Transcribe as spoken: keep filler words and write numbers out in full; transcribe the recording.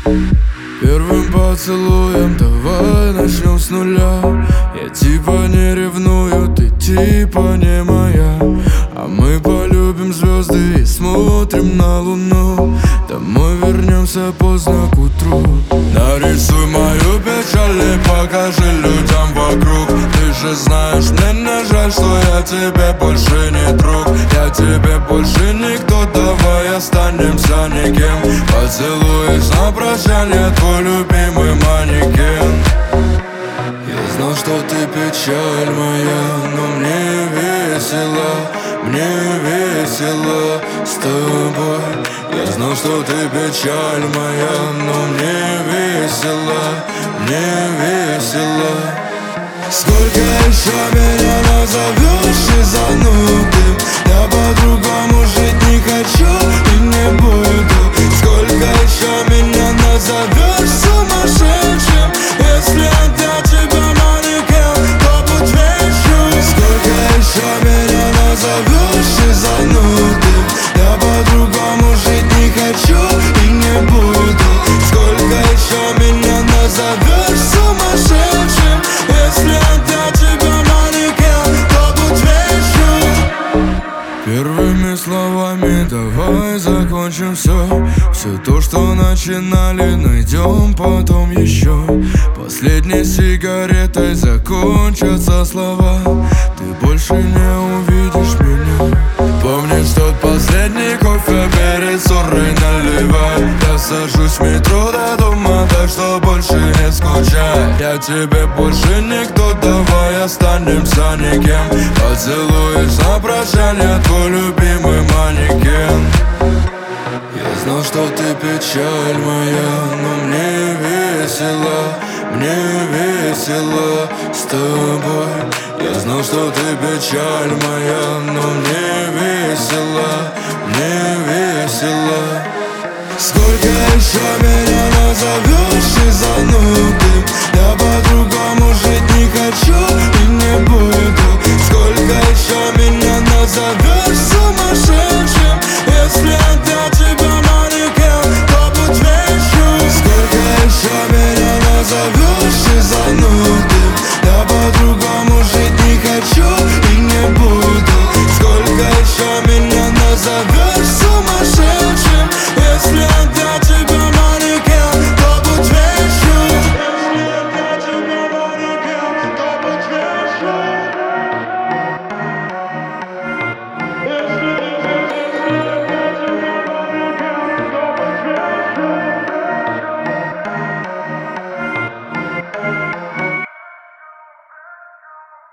Первым поцелуем давай начнем с нуля. Я типа не ревную, ты типа не моя. А мы полюбим звезды и смотрим на луну. Домой вернемся поздно к утру. Нарисуй мою печаль и покажи людям вокруг. Ты же знаешь, мне не жаль, что я тебе больше не друг. Я тебе больше никто, давай останемся никем. Поцелуешь на прощание твой любимый манекен. Я знал, что ты печаль моя, но мне весело, мне весело с тобой. Я знал, что ты печаль моя, но мне весело, мне весело. Сколько еще меня назовешь и занудым? Я по-другому жить не хочу и не буду. Сколько еще меня назовешь сумасшедшим? Если отдать тебя манекен, то будь вечным. Сколько еще меня назовешь и занудым? Я по-другому жить не хочу и не буду. Сколько еще меня назовешь сумасшедшим? Если отдать тебя манекен, то будь вечным. Первыми словами давай закончим все. Все то, что начинали, найдем потом еще. Последней сигаретой закончатся слова. Ты больше не увидишь меня. Помнишь тот последний кофе перед ссорой наливай. Я сажусь в метро до дома, так что больше не скучай. Я тебе больше никто, давай останемся никем. Поцелуешь на прощание твой любимый манекен. Я знал, что ты печаль моя, но мне весело, мне весело с тобой. Я знал, что ты печаль моя, но мне весело, мне весело. Сколько еще меня назовешь и занудым? Я по-другому жить не хочу и не буду. Сколько еще меня назовешь сумасшедшим? Если отдать